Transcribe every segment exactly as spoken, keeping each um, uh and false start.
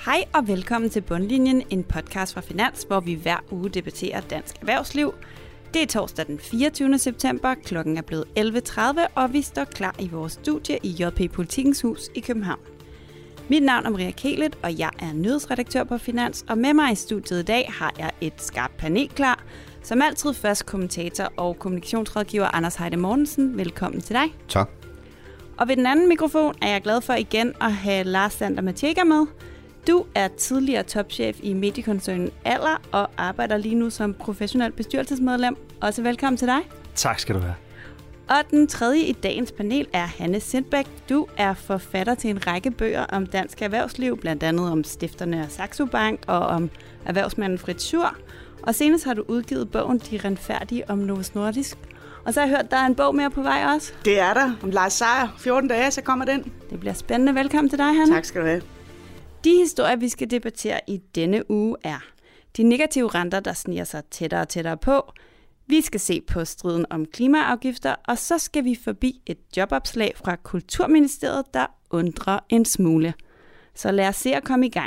Hej og velkommen til Bundlinjen, en podcast fra Finans, hvor vi hver uge debatterer dansk erhvervsliv. Det er torsdag den fireogtyvende september, klokken er blevet elleve tredive, og vi står klar i vores studie i J P Politikens Hus i København. Mit navn er Maria Kehlet, og jeg er nyhedsredaktør på Finans, og med mig i studiet i dag har jeg et skarpt panel klar. Som altid først kommentator og kommunikationsrådgiver Anders Heide Mortensen. Velkommen til dig. Tak. Og ved den anden mikrofon er jeg glad for igen at have Lars Sander Mathiega med. Du er tidligere topchef i mediekoncernen Aller og arbejder lige nu som professionel bestyrelsesmedlem. Også velkommen til dig. Tak skal du have. Og den tredje i dagens panel er Hanne Sindbæk. Du er forfatter til en række bøger om dansk erhvervsliv, blandt andet om stifterne af Saxo Bank og om erhvervsmanden Fritz Schur. Og senest har du udgivet bogen De Renfærdige om Novo Nordisk. Og så har jeg hørt, der er en bog mere på vej også. Det er der. Om Lars Seier. fjorten dage, så kommer den. Det bliver spændende. Velkommen til dig, Hanne. Tak skal du have. De historier, vi skal debattere i denne uge, er de negative renter, der sniger sig tættere og tættere på. Vi skal se på striden om klimaafgifter, og så skal vi forbi et jobopslag fra Kulturministeriet, der undrer en smule. Så lad os se at komme i gang.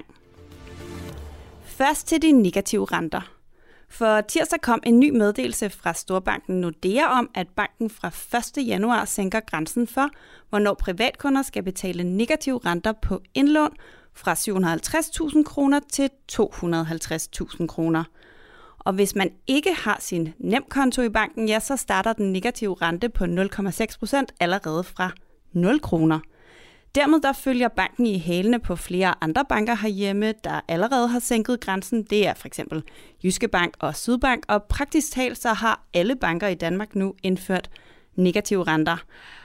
Først til de negative renter. For tirsdag kom en ny meddelelse fra storbanken Nordea om, at banken fra første januar sænker grænsen for, hvornår privatkunder skal betale negative renter på indlån fra syv hundrede og halvtreds tusind kroner til to hundrede og halvtreds tusind kroner. Og hvis man ikke har sin nemkonto i banken, ja, så starter den negative rente på nul komma seks procent allerede fra nul kroner. Dermed der følger banken i hælene på flere andre banker herhjemme, der allerede har sænket grænsen. Det er for eksempel Jyske Bank og Sydbank, og praktisk talt så har alle banker i Danmark nu indført negative renter.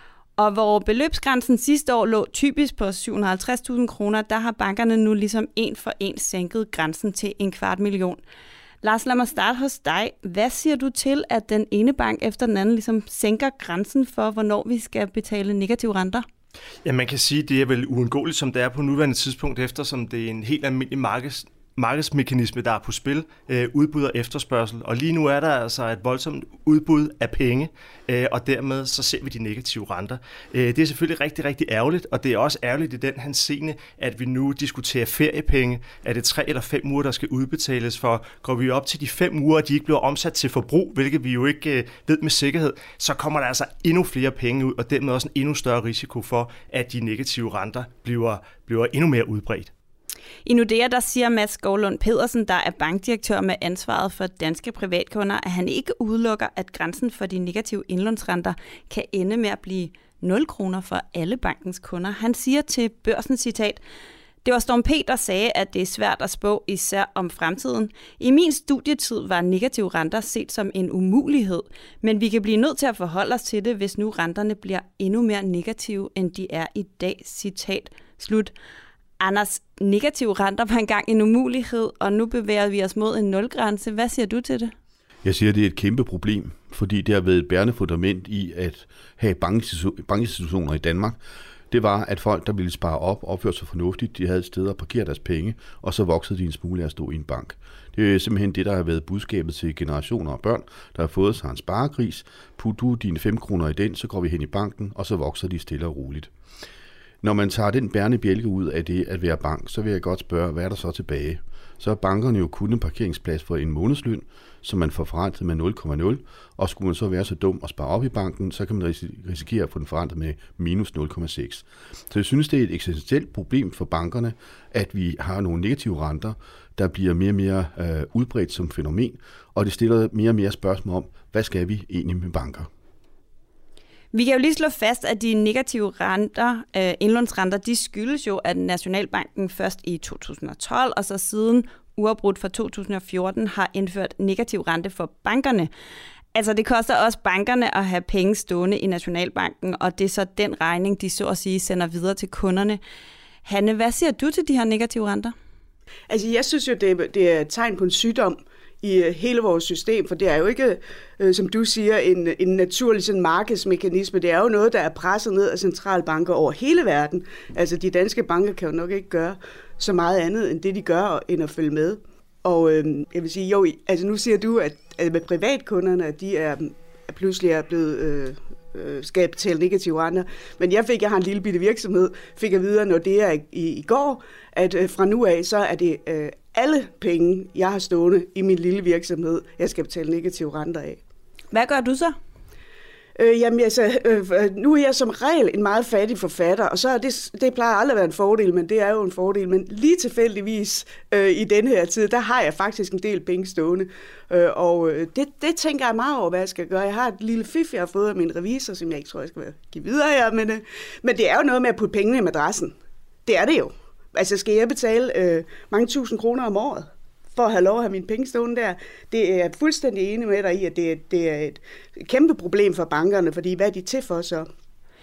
Og hvor beløbsgrænsen sidste år lå typisk på syv hundrede og halvtreds tusind kroner, der har bankerne nu ligesom en for en sænket grænsen til en kvart million. Lars, lad mig starte hos dig. Hvad siger du til, at den ene bank efter den anden ligesom sænker grænsen for, hvornår vi skal betale negative renter? Ja, man kan sige, at det er vel uundgåeligt, som det er på nuværende tidspunkt, eftersom det er en helt almindelig markeds, markedsmekanisme, der er på spil, øh, udbud og efterspørgsel. Og lige nu er der altså et voldsomt udbud af penge, øh, og dermed så ser vi de negative renter. Øh, det er selvfølgelig rigtig, rigtig ærgerligt, og det er også ærgerligt i den henseende, at vi nu diskuterer feriepenge. Er det tre eller fem uger, der skal udbetales for? Går vi op til de fem uger, og de ikke bliver omsat til forbrug, hvilket vi jo ikke øh, ved med sikkerhed, så kommer der altså endnu flere penge ud, og dermed også en endnu større risiko for, at de negative renter bliver, bliver endnu mere udbredt. I Nordea, der siger Mads Skovlund Pedersen, der er bankdirektør med ansvaret for danske privatkunder, at han ikke udelukker, at grænsen for de negative indlånsrenter kan ende med at blive nul kroner for alle bankens kunder. Han siger til Børsen, citat, det var Storm P, der sagde, at det er svært at spå især om fremtiden. I min studietid var negative renter set som en umulighed, men vi kan blive nødt til at forholde os til det, hvis nu renterne bliver endnu mere negative, end de er i dag, citat slut. Anders, negative renter var engang en umulighed, og nu bevæger vi os mod en nulgrænse. Hvad siger du til det? Jeg siger, at det er et kæmpe problem, fordi det har været et bærende fundament i at have bankinstitutioner i Danmark. Det var, at folk, der ville spare op og opføre sig fornuftigt, de havde et sted at parkere deres penge, og så voksede de en smule af at stå i en bank. Det er simpelthen det, der har været budskabet til generationer af børn, der har fået sig en sparegris. Put du dine fem kroner i den, så går vi hen i banken, og så vokser de stille og roligt. Når man tager den bærende bjælke ud af det at være bank, så vil jeg godt spørge, hvad er der så tilbage? Så er bankerne jo kun en parkeringsplads for en månedsløn, som man får forrentet med nul komma nul, og skulle man så være så dum at spare op i banken, så kan man risikere at få den forrentet med minus nul komma seks. Så jeg synes, det er et eksistentielt problem for bankerne, at vi har nogle negative renter, der bliver mere og mere øh, udbredt som fænomen, og det stiller mere og mere spørgsmål om, hvad skal vi egentlig med banker? Vi kan jo lige slå fast, at de negative renter, øh, indlånsrenter, de skyldes jo, at Nationalbanken først i to tusind og tolv og så siden uafbrudt fra to tusind og fjorten har indført negativ rente for bankerne. Altså det koster også bankerne at have penge stående i Nationalbanken, og det er så den regning, de så at sige sender videre til kunderne. Hanne, hvad siger du til de her negative renter? Altså jeg synes jo, det er, det er et tegn på en sygdom i hele vores system, for det er jo ikke, øh, som du siger, en, en naturlig sådan markedsmekanisme. Det er jo noget, der er presset ned af centralbanker over hele verden. Altså de danske banker kan jo nok ikke gøre så meget andet, end det de gør, end at følge med. Og øh, jeg vil sige, jo, altså nu siger du, at, at med privatkunderne, at de er, er pludselig er blevet øh, øh, skal jeg betale negative renter. Men jeg fik, jeg har en lille bitte virksomhed, fik jeg videre, når det er i, i går, at øh, fra nu af, så er det øh, alle penge, jeg har stående i min lille virksomhed, jeg skal betale negative renter af. Hvad gør du så? Øh, jamen altså, øh, nu er jeg som regel en meget fattig forfatter, og så er det, det plejer aldrig at være en fordel, men det er jo en fordel. Men lige tilfældigvis øh, i denne her tid, der har jeg faktisk en del penge stående. Øh, og det, det tænker jeg meget over, hvad jeg skal gøre. Jeg har et lille fif, jeg har fået af min revisor, som jeg ikke tror, jeg skal give videre her. Men, øh, men det er jo noget med at putte pengene i madrassen. Det er det jo. Altså skal jeg betale øh, mange tusind kroner om året for at have lov at have mine penge stående der? Det er jeg fuldstændig enig med dig i, at det, det er et kæmpe problem for bankerne, fordi hvad er de til for så?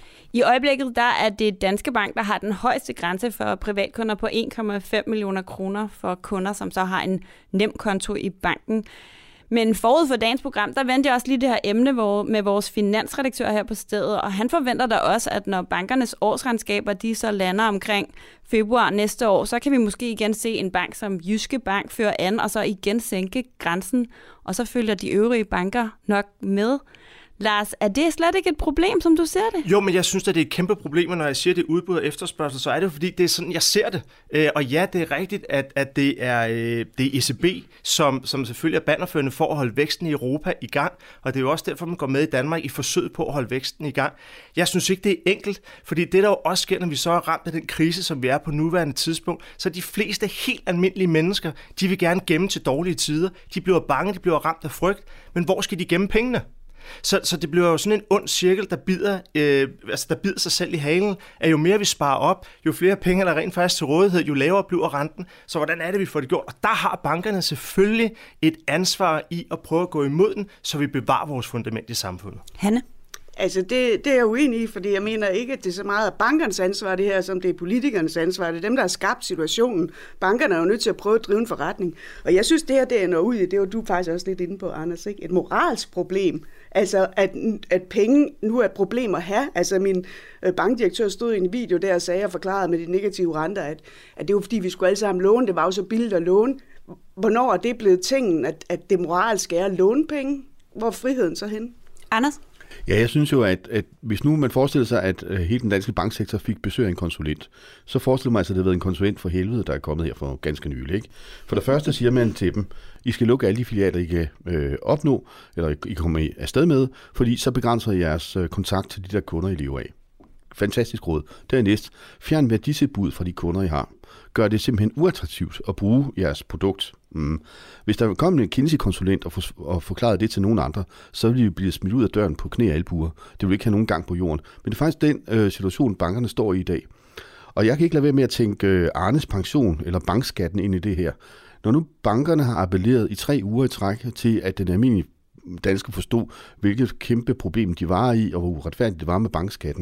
I øjeblikket der er det Danske Bank, der har den højeste grænse for privatkunder på en komma fem millioner kroner for kunder, som så har en nem konto i banken. Men forud for dagens program, der vendte jeg også lige det her emne hvor, med vores finansredaktør her på stedet, og han forventer da også, at når bankernes årsregnskaber de så lander omkring februar næste år, så kan vi måske igen se en bank som Jyske Bank føre an, og så igen sænke grænsen, og så følger de øvrige banker nok med. Lars, er det slet ikke et problem, som du ser det? Jo, men jeg synes, at det er et kæmpe problem, og når jeg siger, det er udbud og efterspørgsel, så er det jo fordi, det er sådan, jeg ser det. Og ja, det er rigtigt, at, at det er, det er E C B, som, som selvfølgelig er bannerførende for at holde væksten i Europa i gang, og det er jo også derfor, man går med i Danmark i forsøget på at holde væksten i gang. Jeg synes ikke, det er enkelt, fordi det der jo også sker, når vi så er ramt af den krise, som vi er på nuværende tidspunkt, så de fleste helt almindelige mennesker, de vil gerne gemme til dårlige tider. De bliver bange, de bliver ramt af frygt, men hvor skal de gemme pengene? Så, så det bliver jo sådan en ond cirkel, der bider, øh, altså der bider sig selv i halen, at jo mere vi sparer op, jo flere penge der rent faktisk til rådighed, jo lavere bliver renten. Så hvordan er det, vi får det gjort? Og der har bankerne selvfølgelig et ansvar i at prøve at gå imod den, så vi bevarer vores fundament i samfundet. Hanne? Altså, det, det er jeg uenig i, fordi jeg mener ikke, at det er så meget af bankernes ansvar, det her, som det er politikernes ansvar. Det er dem, der har skabt situationen. Bankerne er jo nødt til at prøve at drive en forretning. Og jeg synes, det her, det ender ud i, det var du faktisk også lidt inde på, Anders, ikke? Et moralsk problem. Altså, at, at penge nu er et problem at have. Altså, min bankdirektør stod i en video der og sagde og forklarede med de negative renter, at, at det var fordi, vi skulle alle sammen låne. Det var jo så billigt at låne. Hvornår er det blevet tingen, at, at det moralske er at låne penge? Hvor er friheden så hen? Anders? Ja, jeg synes jo, at, at hvis nu man forestiller sig, at uh, hele den danske banksektor fik besøg af en konsulent, så forestiller man sig, at det har været en konsulent for helvede, der er kommet her for ganske nylig. Ikke? For det første siger man til dem, I skal lukke alle de filialer, I kan øh, opnå, eller I kommer afsted med, fordi så begrænser I jeres øh, kontakt til de der kunder, I lever af. Fantastisk råd. Dernæst, fjern værditilbud fra de kunder, I har. Gør det simpelthen uattraktivt at bruge jeres produkt. Mm. Hvis der kommer en Kinsey-konsulent og, for, og forklarer det til nogen andre, så vil de blive smidt ud af døren på knæ og albuer. Det vil ikke have nogen gang på jorden. Men det er faktisk den øh, situation, bankerne står i i dag. Og jeg kan ikke lade være med at tænke øh, Arnes pension eller bankskatten ind i det her. Når nu bankerne har appelleret i tre uger i træk til, at den almindelige danske forstod, hvilket kæmpe problem de var i, og hvor uretfærdigt det var med bankskatten,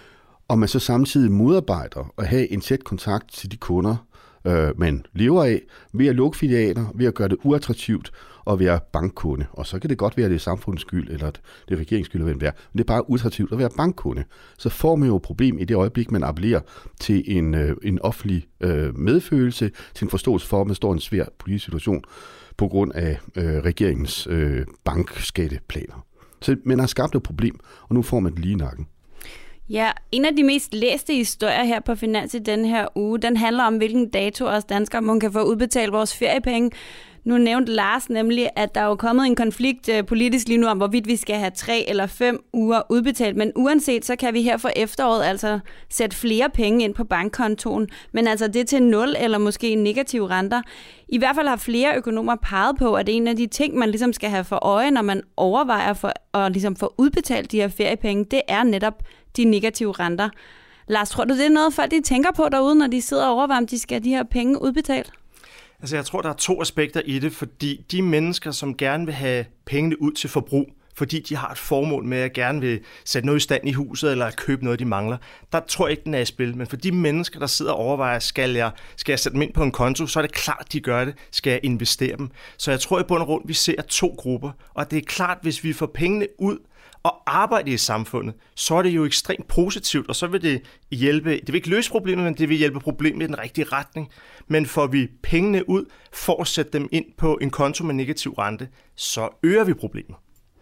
og man så samtidig modarbejder at have en tæt kontakt til de kunder, øh, man lever af, ved at lukke filialer, ved at gøre det uattraktivt at være bankkunde. Og så kan det godt være, at det er samfundets skyld, eller at det er regeringens skyld, eller hvad det er. Men det er bare uattraktivt at være bankkunde. Så får man jo et problem i det øjeblik, man appellerer til en, øh, en offentlig øh, medfølelse, til en forståelse for, at man står i en svær politisk situation på grund af øh, regeringens øh, bankskatteplaner. Så man har skabt et problem, og nu får man det lige i nakken. Ja, en af de mest læste historier her på Finans i denne her uge, den handler om, hvilken dato os danskere man kan få udbetalt vores feriepenge. Nu nævnte Lars nemlig, at der er jo kommet en konflikt politisk lige nu om, hvorvidt vi skal have tre eller fem uger udbetalt. Men uanset, så kan vi her for efteråret altså sætte flere penge ind på bankkontoen. Men altså det til nul eller måske negative renter. I hvert fald har flere økonomer peget på, at en af de ting, man ligesom skal have for øje, når man overvejer for at ligesom få udbetalt de her feriepenge, det er netop de negative renter. Lars, tror du, det er noget, folk de tænker på derude, når de sidder og overvejer, om de skal have de her penge udbetalt? Altså, jeg tror, der er to aspekter i det, fordi de mennesker, som gerne vil have pengene ud til forbrug, fordi de har et formål med at gerne vil sætte noget i stand i huset, eller købe noget, de mangler, der tror jeg ikke, den er i spil. Men for de mennesker, der sidder og overvejer, skal jeg, skal jeg sætte dem ind på en konto, så er det klart, de gør det. Skal jeg investere dem? Så jeg tror i bund og grund, vi ser to grupper. Og det er klart, hvis vi får pengene ud og arbejde i samfundet, så er det jo ekstremt positivt, og så vil det hjælpe, det vil ikke løse problemet, men det vil hjælpe problemet i den rigtige retning. Men får vi pengene ud for at sætte dem ind på en konto med negativ rente, så øger vi problemet.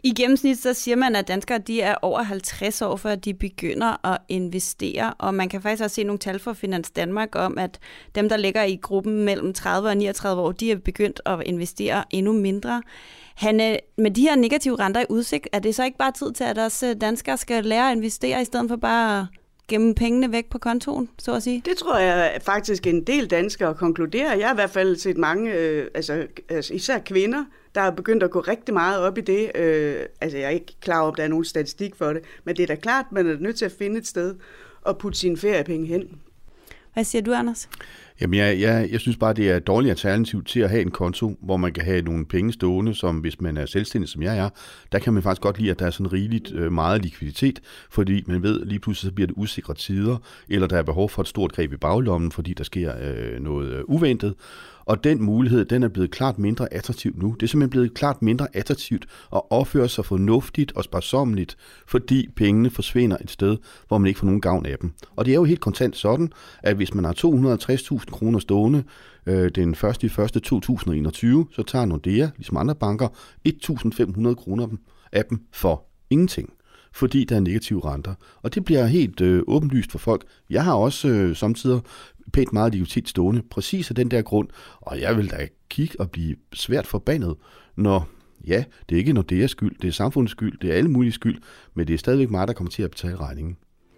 I gennemsnit så siger man, at danskere de er over halvtreds år, før de begynder at investere, og man kan faktisk også se nogle tal fra Finans Danmark om, at dem, der ligger i gruppen mellem tredive og niogtredive år, de er begyndt at investere endnu mindre. Hanne, med de her negative renter i udsigt, er det så ikke bare tid til, at os danskere skal lære at investere, i stedet for bare at gemme pengene væk på kontoen, så at sige? Det tror jeg faktisk en del danskere konkluderer. Jeg har i hvert fald set mange, øh, altså, altså især kvinder, der er begyndt at gå rigtig meget op i det. Øh, altså jeg er ikke klar over, om der er nogen statistik for det, men det er da klart, man er nødt til at finde et sted og putte sine feriepenge hen. Hvad siger du, Anders? Jamen, jeg, jeg, jeg synes bare, det er et dårligt alternativ til at have en konto, hvor man kan have nogle penge stående, som hvis man er selvstændig, som jeg er, der kan man faktisk godt lide, at der er sådan rigeligt øh, meget likviditet, fordi man ved, lige pludselig så bliver det usikre tider, eller der er behov for et stort greb i baglommen, fordi der sker øh, noget øh, uventet. Og den mulighed, den er blevet klart mindre attraktiv nu. Det er simpelthen blevet klart mindre attraktivt at opføre sig fornuftigt og sparsommeligt, fordi pengene forsvinder et sted, hvor man ikke får nogen gavn af dem. Og det er jo helt kontant sådan, at hvis man har to hundrede og tres tusind kroner stående øh, den første i første to tusind og enogtyve, så tager Nordea, ligesom andre banker, et tusind fem hundrede kroner af dem for ingenting, fordi der er negative renter. Og det bliver helt øh, åbenlyst for folk. Jeg har også øh, samtidig pænt meget likviditet stående, præcis af den der grund, og jeg vil da kigge og blive svært forbandet, når, ja, det er ikke Nordeas skyld, det er samfundets skyld, det er alle mulige skyld, men det er stadigvæk mig, der kommer til at betale regningen.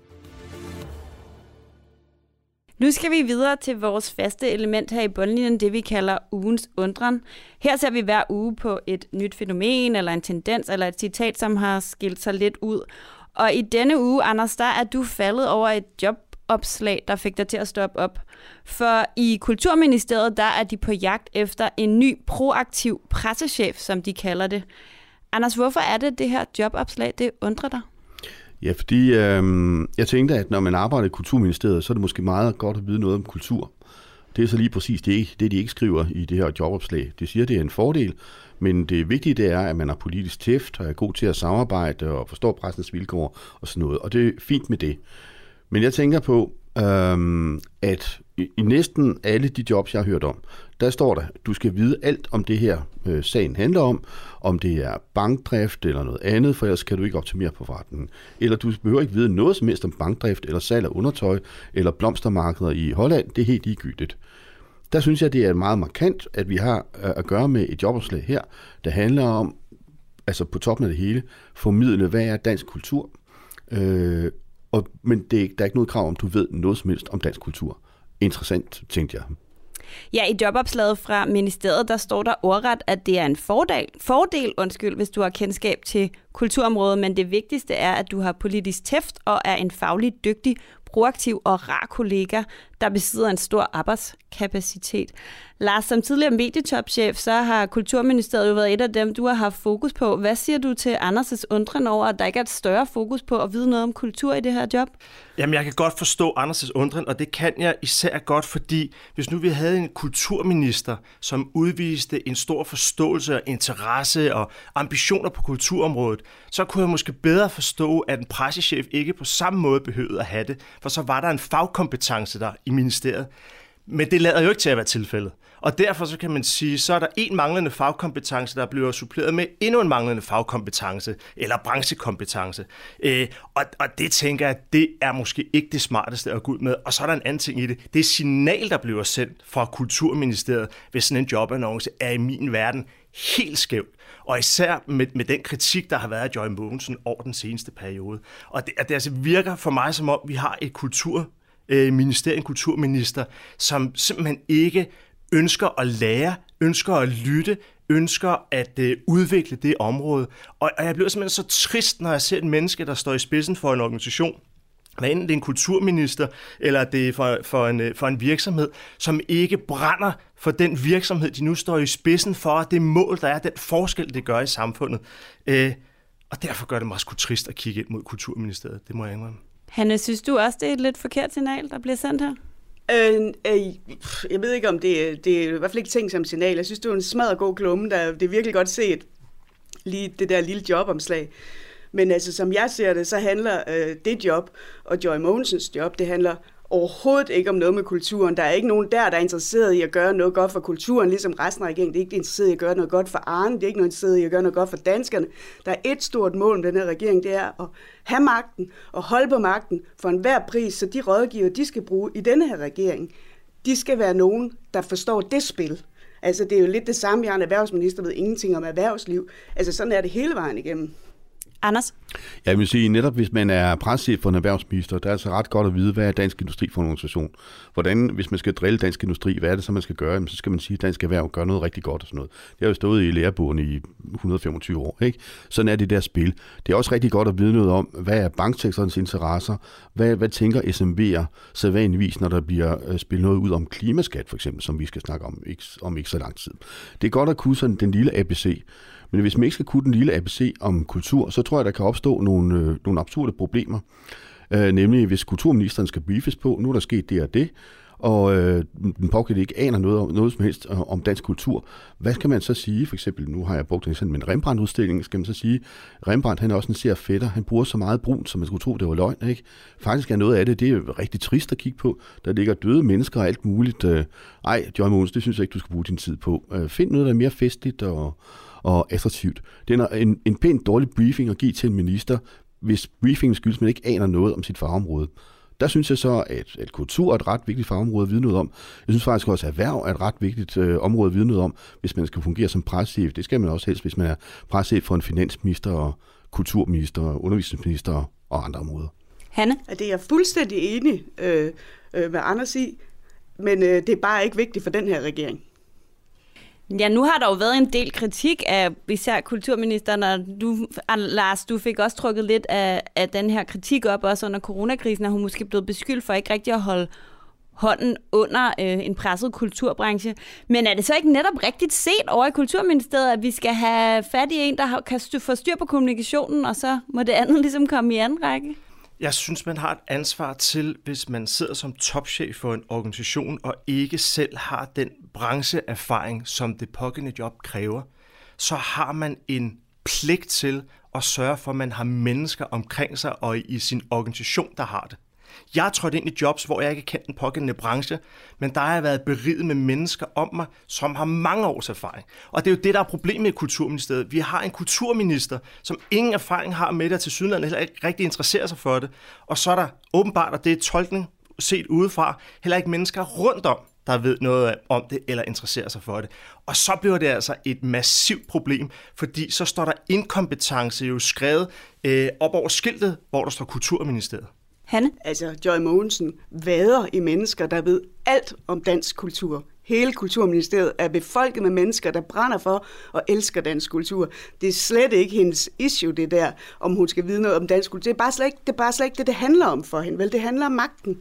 Nu skal vi videre til vores faste element her i bundlinjen, det vi kalder ugens undren. Her ser vi hver uge på et nyt fænomen, eller en tendens, eller et citat, som har skilt sig lidt ud. Og i denne uge, Anders, der er du faldet over et jobopslag, der fik dig til at stoppe op. For i Kulturministeriet, der er de på jagt efter en ny proaktiv pressechef, som de kalder det. Anders, hvorfor er det, det her jobopslag, det undrer dig? Ja, fordi øh, jeg tænkte, at når man arbejder i Kulturministeriet, så er det måske meget godt at vide noget om kultur. Det er så lige præcis det, det de ikke skriver i det her jobopslag. De siger, at det er en fordel, men det vigtige det er, at man er politisk tæft og er god til at samarbejde og forstår pressens vilkår og sådan noget. Og det er fint med det. Men jeg tænker på, øhm, at i, i næsten alle de jobs, jeg har hørt om, der står der, at du skal vide alt om det her, øh, sagen handler om, om det er bankdrift eller noget andet, for ellers kan du ikke optimere på forretningen. Eller du behøver ikke vide noget som helst om bankdrift, eller salg af undertøj, eller blomstermarkeder i Holland. Det er helt ligegyldigt. Der synes jeg, det er meget markant, at vi har at gøre med et jobopslag her, der handler om, altså på toppen af det hele, formidle, hvad er dansk kultur. Øh, og, men det er, der er ikke noget krav om, du ved noget som helst om dansk kultur. Interessant, tænkte jeg. Ja, i jobopslaget fra ministeriet, der står der ordret, at det er en fordel, fordel undskyld, hvis du har kendskab til kulturområdet, men det vigtigste er, at du har politisk tæft og er en faglig dygtig, proaktiv og rar kollega, der besidder en stor arbejdskapacitet. Lars, som tidligere medietopchef, så har Kulturministeriet jo været et af dem, du har haft fokus på. Hvad siger du til Anders' undren over, at der ikke er et større fokus på at vide noget om kultur i det her job? Jamen, jeg kan godt forstå Anders' undren, og det kan jeg især godt, fordi hvis nu vi havde en kulturminister, som udviste en stor forståelse og interesse og ambitioner på kulturområdet, så kunne jeg måske bedre forstå, at en pressechef ikke på samme måde behøvede at have det, for så var der en fagkompetence der i ministeriet. Men det lader jo ikke til at være tilfældet. Og derfor så kan man sige, så er der en manglende fagkompetence, der bliver suppleret med endnu en manglende fagkompetence, eller branchekompetence. Øh, og, og det tænker jeg, det er måske ikke det smarteste at gå ud med. Og så er der en anden ting i det. Det signal, der bliver sendt fra Kulturministeriet ved sådan en jobannonce, er i min verden helt skævt. Og især med, med den kritik, der har været af Joy Mogensen over den seneste periode. Og det, det altså virker for mig, som om vi har et kulturministerium, en kulturminister, som simpelthen ikke ønsker at lære, ønsker at lytte, ønsker at øh, udvikle det område. Og, og jeg bliver simpelthen så trist, når jeg ser et menneske, der står i spidsen for en organisation, hvad enten det er en kulturminister, eller det er for, for, en, for en virksomhed, som ikke brænder for den virksomhed, de nu står i spidsen for, det mål, der er, den forskel, det gør i samfundet. Øh, og derfor gør det mig sgu trist at kigge ind mod Kulturministeriet. Det må jeg indrømme. Hanne, synes du også, det er et lidt forkert signal, der bliver sendt her? Øh, øh, jeg ved ikke, om det, det er i hvert fald ikke tænkt som signal. Jeg synes, det er en smadret god klumme. Der, det er virkelig godt set, lige det der lille jobomslag. Men altså, som jeg ser det, så handler øh, det job og Joy Mogensens job, det handler overhovedet ikke om noget med kulturen. Der er ikke nogen der, der er interesseret i at gøre noget godt for kulturen, ligesom resten af regeringen. Det er ikke interesseret i at gøre noget godt for Arne, det er ikke noget interesseret i at gøre noget godt for danskerne. Der er et stort mål med den her regering, det er at have magten og holde på magten for enhver pris, så de rådgiver, de skal bruge i denne her regering, de skal være nogen, der forstår det spil. Altså, det er jo lidt det samme, jeg er en erhvervsminister, ved ingenting om erhvervsliv. Altså, sådan er det hele vejen igennem. Anders? Jeg vil sige, netop hvis man er preschef for en erhvervsminister, der er altså ret godt at vide, hvad er Dansk Industri for en organisation. Hvordan, hvis man skal drille Dansk Industri, hvad er det så, man skal gøre? Jamen, så skal man sige, at Dansk Erhverv gør noget rigtig godt og sådan noget. Det har jo stået i lærebogen i et hundrede og femogtyve år, ikke? Sådan er det der spil. Det er også rigtig godt at vide noget om, hvad er banksektorens interesser? Hvad, hvad tænker S M V'er sædvanligvis, når der bliver spillet noget ud om klimaskat, for eksempel, som vi skal snakke om ikke, om ikke så lang tid. Det er godt at kunne sådan den lille A B C. Men hvis man ikke skal kunne den lille A B C om kultur, så tror jeg, der kan opstå nogle, øh, nogle absurde problemer. Øh, nemlig, hvis kulturministeren skal briefes på, nu er der sket det og det, og øh, den pågældende ikke aner noget om, noget som helst om dansk kultur. Hvad skal man så sige? For eksempel, nu har jeg brugt det sådan med en Rembrandt-udstilling, skal man så sige, Rembrandt, han er også en ser fætter, han bruger så meget brunt, som man skulle tro, det var løgn, ikke? Faktisk er noget af det, det er rigtig trist at kigge på. Der ligger døde mennesker og alt muligt. Øh, ej, Joy Mogensen, det synes jeg ikke, du skal bruge din tid på. Øh, find noget, der er mere festligt og og attraktivt. Det er en, en pænt dårlig briefing at give til en minister, hvis briefingen skyldes, man ikke aner noget om sit fagområde. Der synes jeg så, at, at kultur er et ret vigtigt fagområde at vide noget om. Jeg synes faktisk også, at erhverv er et ret vigtigt øh, område at vide noget om, hvis man skal fungere som pressechef. Det skal man også helst, hvis man er pressechef for en finansminister, og kulturminister, og undervisningsminister og andre områder. Hanne? Det er jeg fuldstændig enig øh, øh, med Anders i, men øh, det er bare ikke vigtigt for den her regering. Ja, nu har der jo været en del kritik af især kulturministeren, og du, Lars, du fik også trukket lidt af, af den her kritik op, også under coronakrisen, at hun måske blevet beskyldt for ikke rigtig at holde hånden under øh, en presset kulturbranche. Men er det så ikke netop rigtigt set over i Kulturministeriet, at vi skal have fat i en, der har, kan få styr på kommunikationen, og så må det andet ligesom komme i anden række? Jeg synes, man har et ansvar til, hvis man sidder som topchef for en organisation og ikke selv har den brancheerfaring, som det pågældende job kræver, så har man en pligt til at sørge for, at man har mennesker omkring sig og i sin organisation, der har det. Jeg er trådt ind i jobs, hvor jeg ikke kendt den pågældende branche, men der har jeg været beriget med mennesker om mig, som har mange års erfaring. Og det er jo det, der er problemet i Kulturministeriet. Vi har en kulturminister, som ingen erfaring har med det, og til sydenlandet heller ikke rigtig interesserer sig for det. Og så er der åbenbart, og det er tolkning set udefra, heller ikke mennesker rundt om, der ved noget om det eller interesserer sig for det. Og så bliver det altså et massivt problem, fordi så står der inkompetence jo skrevet øh, op over skiltet, hvor der står Kulturministeriet. Hanne? Altså, Joy Mogensen vader i mennesker, der ved alt om dansk kultur. Hele Kulturministeriet er befolket med mennesker, der brænder for og elsker dansk kultur. Det er slet ikke hendes issue, det der, om hun skal vide noget om dansk kultur. Det er bare slet ikke det, er bare slet ikke det, det handler om for hende. Vel, det handler om magten.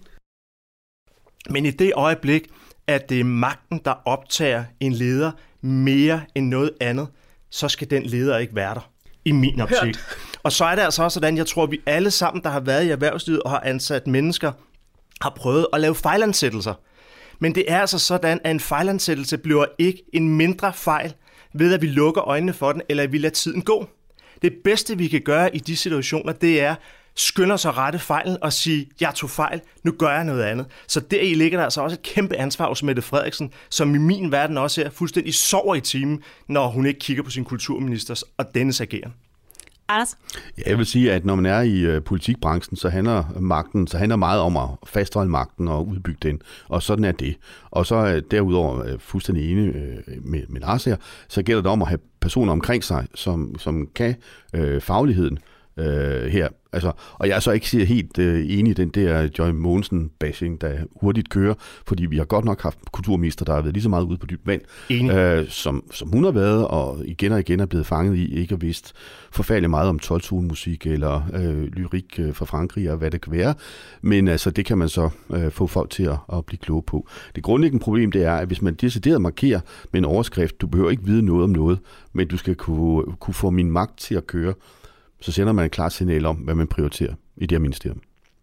Men i det øjeblik, at det er magten, der optager en leder mere end noget andet, så skal den leder ikke være der, i min optik. Hørt. Og så er det altså også sådan, jeg tror, at vi alle sammen, der har været i erhvervslivet og har ansat mennesker, har prøvet at lave fejlansættelser. Men det er altså sådan, at en fejlansættelse bliver ikke en mindre fejl, ved at vi lukker øjnene for den, eller at vi lader tiden gå. Det bedste, vi kan gøre i de situationer, det er skynde os at rette fejlen og sige, jeg tog fejl, nu gør jeg noget andet. Så deri ligger der altså også et kæmpe ansvar hos Mette Frederiksen, som i min verden også er fuldstændig sover i timen, når hun ikke kigger på sin kulturministers og dennes ageren. Anders? Ja, jeg vil sige, at når man er i uh, politikbranchen, så handler magten, så handler meget om at fastholde magten og udbygge den, og sådan er det. Og så uh, derudover uh, fuldstændig enig uh, med, med Lars her, så gælder det om at have personer omkring sig, som, som kan uh, fagligheden uh, her. Altså, og jeg er så ikke helt øh, enig i den der Joy Mogensen-bashing, der hurtigt kører, fordi vi har godt nok haft kulturminister, der har været lige så meget ude på dybt vand, øh, som, som hun har været, og igen og igen er blevet fanget i, ikke har vidst forfærdeligt meget om tolv-tone-musik eller øh, lyrik øh, fra Frankrig og hvad det kan være. Men altså, det kan man så øh, få folk til at, at blive kloge på. Det grundlæggende problem, det er, at hvis man decideret markerer med en overskrift, du behøver ikke vide noget om noget, men du skal kunne, kunne få min magt til at køre, så sender man et klart signal om, hvad man prioriterer i det her ministerium.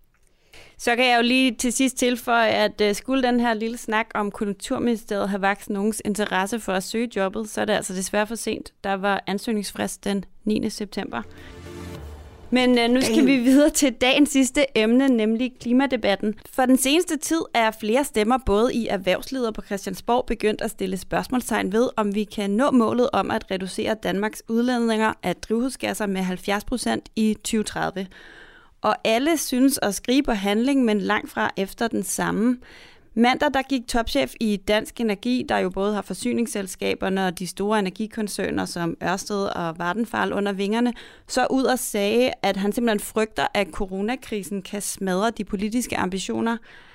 Så kan jeg jo lige til sidst tilføje, at skulle den her lille snak om Kulturministeriet have vakt nogens interesse for at søge jobbet, så er det altså desværre for sent. Der var ansøgningsfrist den niende september. Men øh, nu skal vi videre til dagens sidste emne, nemlig klimadebatten. For den seneste tid er flere stemmer både i erhvervslivet og på Christiansborg begyndt at stille spørgsmålstegn ved, om vi kan nå målet om at reducere Danmarks udledninger af drivhusgasser med halvfjerds procent i tyve tredive. Og alle synes at skrige på handling, men langt fra efter den samme. Mandag der gik topchef i Dansk Energi, der jo både har forsyningsselskaberne og de store energikoncerner som Ørsted og Vattenfall under vingerne, så ud og sagde, at han simpelthen frygter, at coronakrisen kan smadre de politiske ambitioner.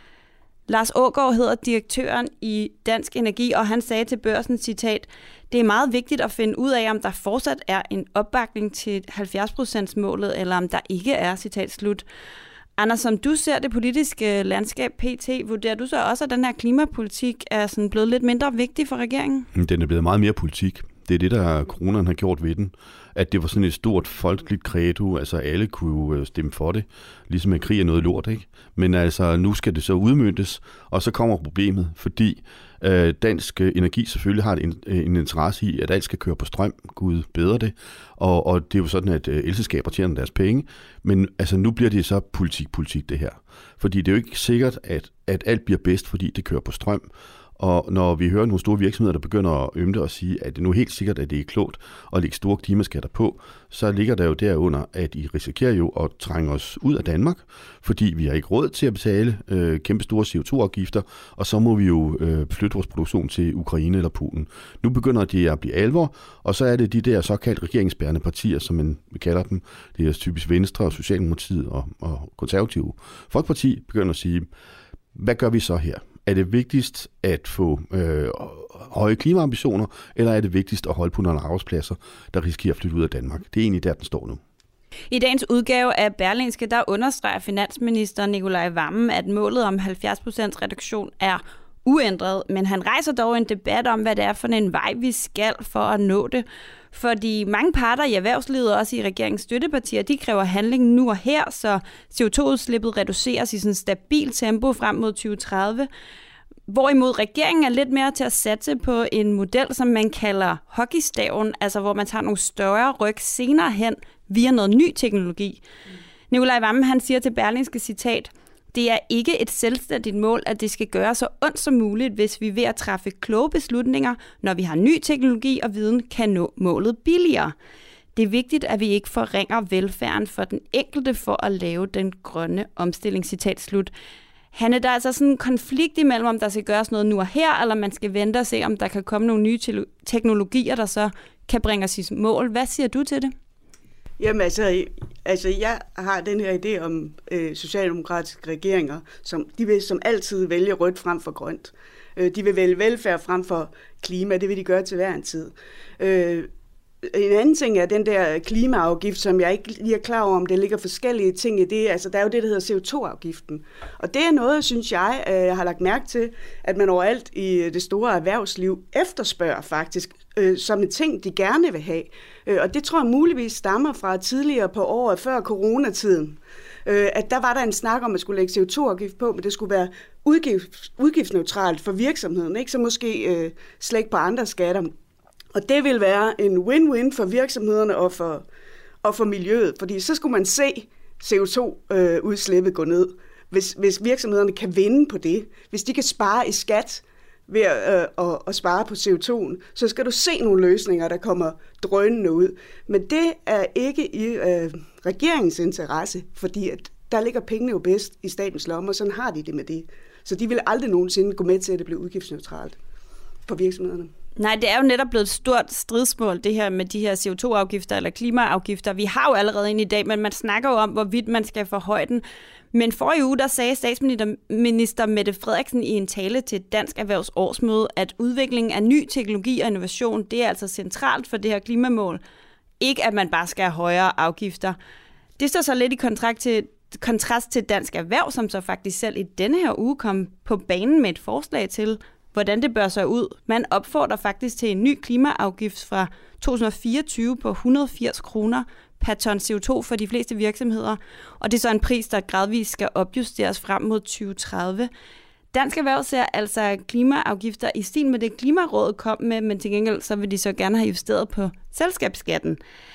Lars Aagaard hedder direktøren i Dansk Energi, og han sagde til Børsen, citat, det er meget vigtigt at finde ud af, om der fortsat er en opbakning til halvfjerds procent målet, eller om der ikke er, citat slut. Anders, som du ser det politiske landskab P T, vurderer du så også, at den her klimapolitik er sådan blevet lidt mindre vigtig for regeringen? Den er blevet meget mere politik. Det er det, der coronaen har gjort ved den. At det var sådan et stort folkeligt credo, altså alle kunne jo stemme for det, ligesom at krig er noget lort, ikke? Men altså, nu skal det så udmøntes, og så kommer problemet, fordi øh, Dansk Energi selvfølgelig har en, en interesse i, at alt skal køre på strøm, Gud bedre det, og, og det er jo sådan, at øh, elselskaber tjener deres penge, men altså nu bliver det så politik-politik det her, fordi det er jo ikke sikkert, at, at alt bliver bedst, fordi det kører på strøm. Og når vi hører nogle store virksomheder, der begynder at ømte og sige, at det nu er helt sikkert, at det er klogt at lægge store klimaskatter på, så ligger der jo derunder, at I risikerer jo at trænge os ud af Danmark, fordi vi har ikke råd til at betale øh, kæmpe store C O to afgifter, og så må vi jo øh, flytte vores produktion til Ukraine eller Polen. Nu begynder det at blive alvor, og så er det de der såkaldt regeringsbærende partier, som man kalder dem, det er typisk Venstre og Socialdemokratiet og, og Konservative Folkeparti, begynder at sige, hvad gør vi så her? Er det vigtigst at få øh, høje klimaambitioner, eller er det vigtigst at holde på nogle arbejdspladser, der risikerer at flytte ud af Danmark? Det er egentlig der, den står nu. I dagens udgave af Berlingske, der understreger finansminister Nicolai Wammen, at målet om halvfjerds procent reduktion er uændret, men han rejser dog en debat om, hvad det er for en vej, vi skal for at nå det. Fordi mange parter i erhvervslivet og også i regeringens støttepartier, de kræver handling nu og her, så C O to udslippet reduceres i sådan en stabil tempo frem mod tyve tredive. Hvorimod regeringen er lidt mere til at satse på en model, som man kalder hockeystaven, altså hvor man tager nogle større ryg senere hen via noget ny teknologi. Mm. Nicolai Wammen, han siger til Berlingske, citat, det er ikke et selvstændigt mål, at det skal gøre så ondt som muligt, hvis vi ved at træffe kloge beslutninger, når vi har ny teknologi og viden, kan nå målet billigere. Det er vigtigt, at vi ikke forringer velfærden for den enkelte for at lave den grønne omstilling, citat slut. Hanne, der er altså sådan en konflikt imellem, om der skal gøres noget nu og her, eller man skal vente og se, om der kan komme nogle nye te- teknologier, der så kan bringe os i mål. Hvad siger du til det? Jamen altså, altså jeg har den her idé om øh, socialdemokratiske regeringer, som de vil som altid vælge rødt frem for grønt. Øh, de vil vælge velfærd frem for klima, det vil de gøre til hver en tid. Øh, En anden ting er den der klimaafgift, som jeg ikke lige er klar over, om der ligger forskellige ting i det. Altså, der er jo det, der hedder C O to afgiften. Og det er noget, synes jeg, jeg har lagt mærke til, at man overalt i det store erhvervsliv efterspørger faktisk, øh, som en ting, de gerne vil have. Og det tror jeg muligvis stammer fra tidligere på året før coronatiden. Øh, at der var der en snak om, at man skulle lægge C O to afgift på, men det skulle være udgift, udgiftsneutralt for virksomheden, ikke? Så måske øh, slække på andre skatter. Og det vil være en win-win for virksomhederne og for, og for miljøet, fordi så skulle man se C O to udslippet gå ned, hvis, hvis virksomhederne kan vinde på det. Hvis de kan spare i skat ved at, øh, at, at spare på C O to'en, så skal du se nogle løsninger, der kommer drønende ud. Men det er ikke i øh, regeringens interesse, fordi at der ligger pengene jo bedst i statens lomme, og sådan har de det med det. Så de vil aldrig nogensinde gå med til, at det bliver udgiftsneutralt for virksomhederne. Nej, det er jo netop blevet et stort stridsmål, det her med de her C O to afgifter eller klimaafgifter. Vi har jo allerede en i dag, men man snakker jo om, hvorvidt man skal forhøje den. Men forrige uge, der sagde statsminister Mette Frederiksen i en tale til Dansk Erhvervs årsmøde, at udviklingen af ny teknologi og innovation, det er altså centralt for det her klimamål. Ikke at man bare skal have højere afgifter. Det står så lidt i kontrakt til, kontrast til Dansk Erhverv, som så faktisk selv i denne her uge kom på banen med et forslag til, hvordan det bør sig ud. Man opfordrer faktisk til en ny klimaafgift fra to tusind og fireogtyve på et hundrede og firs kroner per ton C O to for de fleste virksomheder, og det er så en pris, der gradvist skal opjusteres frem mod tyve tredive. Dansk Erhverv ser altså klimaafgifter i stil med det Klimarådet kom med, men til gengæld så vil de så gerne have justeret på selskabsskatten.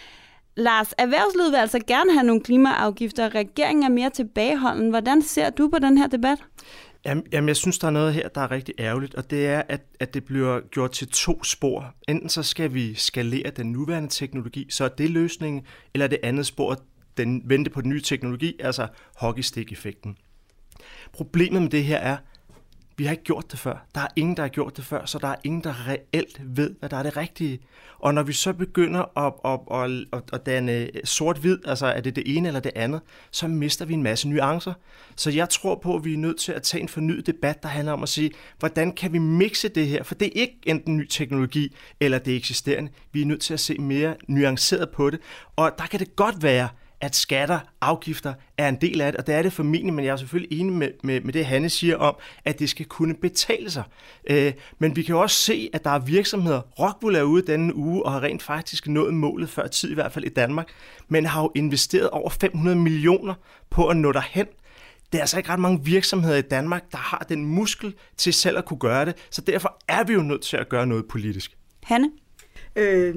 Lars, erhvervslivet vil altså gerne have nogle klimaafgifter. Regeringen er mere tilbageholden. Hvordan ser du på den her debat? Jamen, jamen, jeg synes, der er noget her, der er rigtig ærgerligt, og det er, at, at det bliver gjort til to spor. Enten så skal vi skalere den nuværende teknologi, så er det løsningen, eller det andet spor, den vente på den nye teknologi, altså hockeystick-effekten. Problemet med det her er, vi har ikke gjort det før. Der er ingen, der har gjort det før, så der er ingen, der reelt ved, hvad der er det rigtige. Og når vi så begynder at, at, at, at danne sort-hvid, altså er det det ene eller det andet, så mister vi en masse nuancer. Så jeg tror på, at vi er nødt til at tage en fornyet debat, der handler om at sige, hvordan kan vi mixe det her? For det er ikke enten ny teknologi eller det eksisterende. Vi er nødt til at se mere nuanceret på det. Og der kan det godt være, at skatter, afgifter er en del af det, og det er det formentlig, men jeg er selvfølgelig enig med, med, med det, Hanne siger om, at det skal kunne betale sig. Øh, men vi kan jo også se, at der er virksomheder, Rockwool er ude denne uge, og har rent faktisk nået målet før tid, i hvert fald i Danmark, men har jo investeret over fem hundrede millioner på at nå derhen. Det er altså ikke ret mange virksomheder i Danmark, der har den muskel til selv at kunne gøre det, så derfor er vi jo nødt til at gøre noget politisk. Hanne? Øh...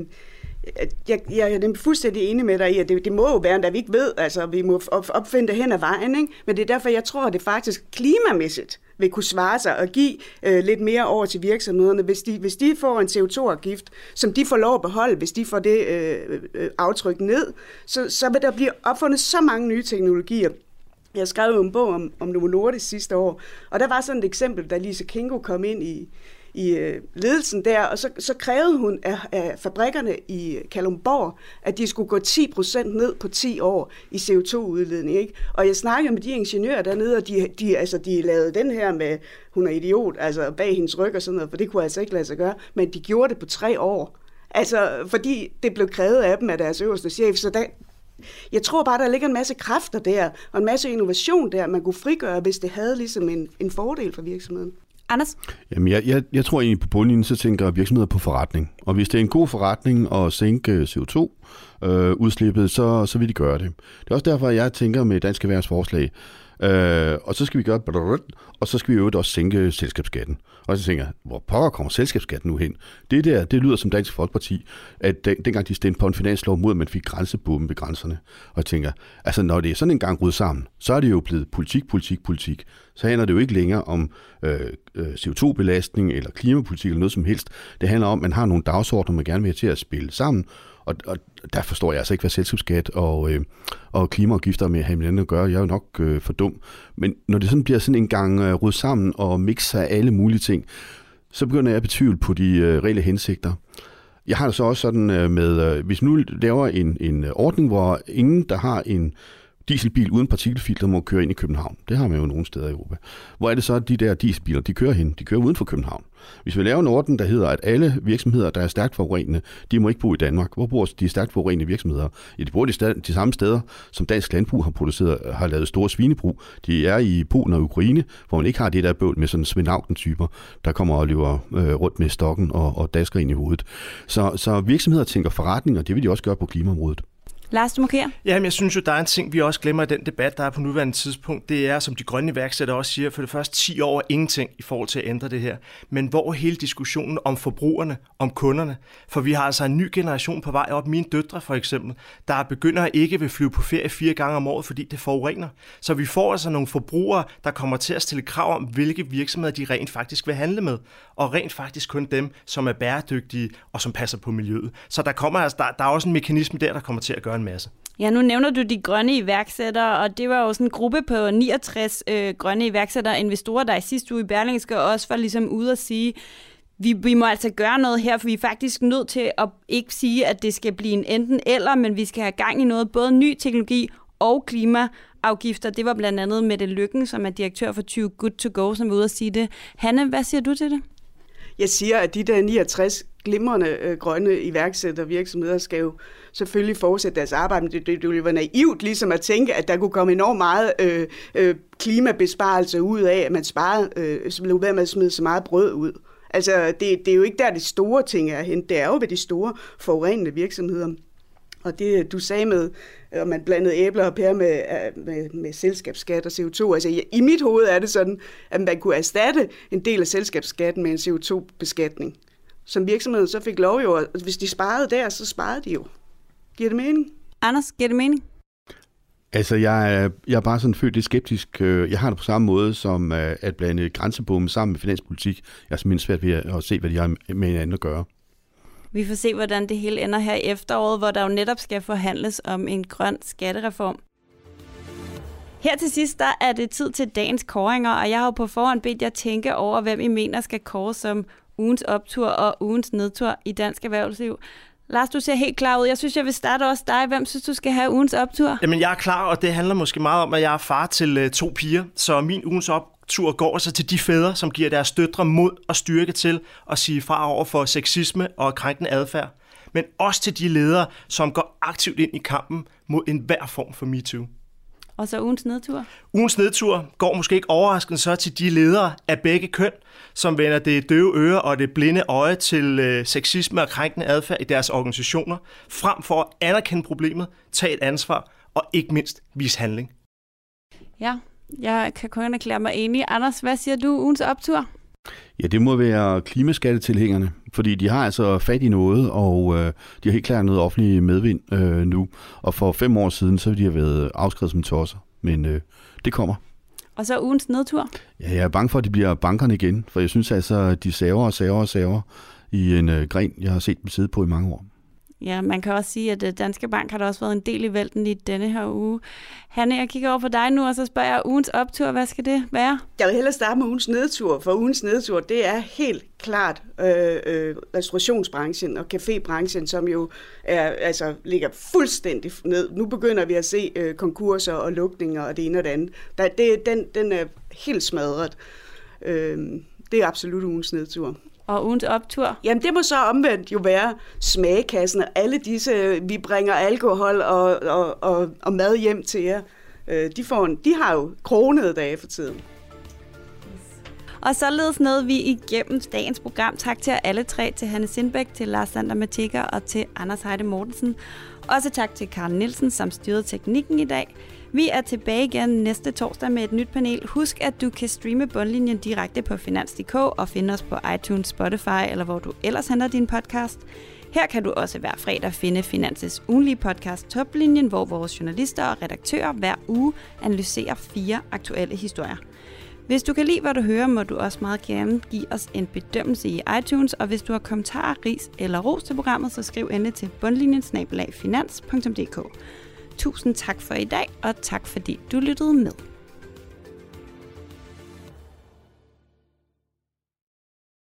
Jeg, jeg er fuldstændig enig med dig i, at det, det må jo være, at vi ikke ved, altså vi må opfinde det hen ad vejen, ikke? Men det er derfor, jeg tror, at det faktisk klimamæssigt vil kunne svare sig at give øh, lidt mere over til virksomhederne, hvis de, hvis de får en C O to afgift, som de får lov at beholde, hvis de får det øh, øh, aftryk ned, så, så vil der blive opfundet så mange nye teknologier. Jeg skrev jo en bog om, om Novo Nordisk sidste år, og der var sådan et eksempel, da Lise Kingo kom ind i i ledelsen der, og så, så krævede hun af, af fabrikkerne i Kalundborg, at de skulle gå ti procent ned på ti år i C O to udledning. Ikke? Og jeg snakkede med de ingeniører dernede, og de, de, altså, de lavede den her med, hun er idiot, altså bag hendes ryg og sådan noget, for det kunne altså ikke lade sig gøre, men de gjorde det på tre år. Altså, fordi det blev krævet af dem af deres øverste chef, så der, jeg tror bare, der ligger en masse kræfter der, og en masse innovation der, man kunne frigøre, hvis det havde ligesom en, en fordel for virksomheden. Anders? Jamen, jeg, jeg, jeg tror egentlig på bundlinjen, så tænker virksomheder på forretning. Og hvis det er en god forretning at sænke C O to udslippet, så, så vil de gøre det. Det er også derfor, jeg tænker med Dansk Erhvervs forslag, øh, og så skal vi gøre og så skal vi jo også sænke selskabsskatten. Og så tænker jeg, hvor pokker kommer selskabsskatten nu hen? Det der, det lyder som Dansk Folkeparti, at den, dengang de stemte på en finanslov mod, at man fik grænsebomme ved grænserne. Og jeg tænker, altså når det er sådan en gang ryddet sammen, så er det jo blevet politik, politik, politik. Så handler det jo ikke længere om øh, C O to belastning eller klimapolitik eller noget som helst. Det handler om, at man har nogle dagsordner, man gerne vil have til at spille sammen. Og, og der forstår jeg altså ikke, hvad selskabsskat og, øh, og klimaafgifter med at have med andet at gøre. Jeg er jo nok øh, for dum. Men når det sådan bliver sådan en gang øh, ryddet sammen og mixer af alle mulige ting, så begynder jeg at betvivle på de øh, reelle hensigter. Jeg har det så også sådan øh, med, øh, hvis nu laver en, en ordning, hvor ingen, der har en dieselbil uden partikelfilter, må køre ind i København. Det har man jo nogle steder i Europa. Hvor er det så, at de der dieselbiler, de kører hen? De kører uden for København. Hvis vi laver en ordning, der hedder, at alle virksomheder, der er stærkt forurenende, de må ikke bo i Danmark. Hvor bor de stærkt forurenende virksomheder? Ja, de bor de, stad- de samme steder, som dansk landbrug har produceret, har lavet store svinebrug. De er i Polen og Ukraine, hvor man ikke har det der bøvl med sådan Svend Auken-typer, der kommer og løber øh, rundt med stokken og, og dasker ind i hovedet. Så, så virksomheder tænker forretning, og det vil de også gøre på klimaområdet. Lars, du markerer. Jamen, jeg synes jo, der er en ting, vi også glemmer i den debat, der er på nuværende tidspunkt. Det er, som de grønne iværksættere også siger, for det første ti år er ingenting i forhold til at ændre det her. Men hvor hele diskussionen om forbrugerne, om kunderne? For vi har altså en ny generation på vej op. Mine døtre for eksempel, der begynder ikke vil flyve på ferie fire gange om året, fordi det forurener. Så vi får altså nogle forbrugere, der kommer til at stille krav om, hvilke virksomheder de rent faktisk vil handle med. Og rent faktisk kun dem, som er bæredygtige og som passer på miljøet. Så der kommer altså, der, der er også en mekanisme der, der kommer til at gøre en masse. Ja, nu nævner du de grønne iværksættere, og det var jo sådan en gruppe på niogtres øh, grønne iværksættere investorer, der i sidste uge i Berlingske også var ligesom ude at sige, vi, vi må altså gøre noget her, for vi er faktisk nødt til at ikke sige, at det skal blive en enten eller, men vi skal have gang i noget, både ny teknologi og klimaafgifter. Det var blandt andet Mette Lykken, som er direktør for Too Good To Go, som var ude at sige det. Hanne, hvad siger du til det? Jeg siger, at de der niogtres glimrende øh, grønne iværksættervirksomheder skal jo selvfølgelig fortsætte deres arbejde, men det, det, det ville være naivt ligesom at tænke, at der kunne komme enormt meget øh, øh, klimabesparelse ud af, at man sparede, øh, så blev ved med at smide så meget brød ud. Altså, det, det er jo ikke der, de store ting er hen. Det er jo ved de store forurenende virksomheder. Og det, du sagde med, at man blandede æbler og pærer med, med, med selskabsskat og C O to. Altså, i mit hoved er det sådan, at man kunne erstatte en del af selskabsskatten med en C O to beskatning. Som virksomheden så fik lov jo, at hvis de sparede der, så sparede de jo. Giver det mening? Anders, giver det mening? Altså, jeg er, jeg er bare sådan født lidt skeptisk. Jeg har det på samme måde som at blande grænsebomme sammen med finanspolitik. Jeg er simpelthen svært ved at se, hvad de har med hinanden at gøre. Vi får se, hvordan det hele ender her i efteråret, hvor der jo netop skal forhandles om en grøn skattereform. Her til sidst, der er det tid til dagens kåringer, og jeg har jo på forhånd bedt jer tænke over, hvem I mener skal kåre som ugens optur og ugens nedtur i dansk erhvervsliv. Lars, du ser helt klar ud. Jeg synes, jeg vil starte også dig. Hvem synes du skal have ugens optur? Jamen, jeg er klar, og det handler måske meget om, at jeg er far til uh, to piger. Så min ugens optur går så til de fædre, som giver deres døtre mod og styrke til at sige fra over for sexisme og krænkende adfærd. Men også til de ledere, som går aktivt ind i kampen mod enhver form for MeToo. Og så ugens nedtur? Ugens nedtur går måske ikke overraskende så til de ledere af begge køn, som vender det døve øre og det blinde øje til øh, sexisme og krænkende adfærd i deres organisationer, frem for at anerkende problemet, tage et ansvar og ikke mindst vise handling. Ja, jeg kan kun erklære mig enig. Anders, hvad siger du ugens optur? Ja, det må være klimaskattetilhængerne, fordi de har altså fat i noget, og øh, de har helt klart noget offentlig medvind øh, nu. Og for fem år siden, så ville de have været afskrevet som tosser, men øh, det kommer. Og så ugens nedtur? Ja, jeg er bange for, at de bliver bankerne igen, for jeg synes altså, at de saver og saver og saver i en øh, gren, jeg har set dem sidde på i mange år. Ja, man kan også sige, at Danske Bank har der også været en del i vælten i denne her uge. Hanne, jeg kigger over på dig nu, og så spørger jeg ugens optur. Hvad skal det være? Jeg vil hellere starte med ugens nedtur, for ugens nedtur, det er helt klart øh, øh, restaurationsbranchen og cafébranchen, som jo er, altså, ligger fuldstændig ned. Nu begynder vi at se øh, konkurser og lukninger og det ene og det andet. Der, det, den, den er helt smadret. Øh, det er absolut ugens nedtur. Og ugens optur? Jamen det må så omvendt jo være smagekassen og alle disse, vi bringer alkohol og, og, og, og mad hjem til jer. De, får en, de har jo kronede dage for tiden. Og således nåede vi igennem dagens program. Tak til jer alle tre, til Hanne Sindbæk, til Lars Sander Mathikker og til Anders Heide Mortensen. Også tak til Karen Nielsen, som styrede teknikken i dag. Vi er tilbage igen næste torsdag med et nyt panel. Husk, at du kan streame Bundlinjen direkte på finans punktum d k og finde os på iTunes, Spotify eller hvor du ellers henter din podcast. Her kan du også hver fredag finde Finans' ugenlige podcast Toplinjen, hvor vores journalister og redaktører hver uge analyserer fire aktuelle historier. Hvis du kan lide, hvad du hører, må du også meget gerne give os en bedømmelse i iTunes, og hvis du har kommentarer, ris eller ros til programmet, så skriv endelig til bundlinjen snabel-a finans punktum d k. Tusind tak for i dag, og tak fordi du lyttede med.